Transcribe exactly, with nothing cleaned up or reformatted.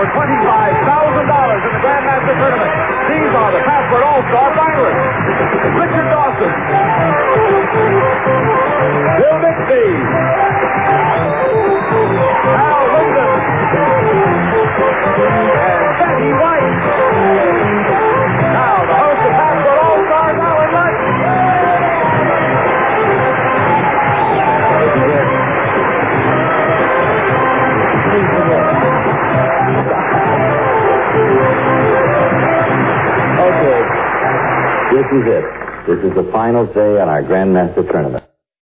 for twenty-five thousand dollars in the Grandmaster Tournament. These are the Passport All-Star finalists. Richard Dawson, Bill Bixby, Al Linden, and Betty White. Now the host of Passport All-Stars, Alan Luck. Okay, this is it. This is the final say on our Grandmaster Tournament.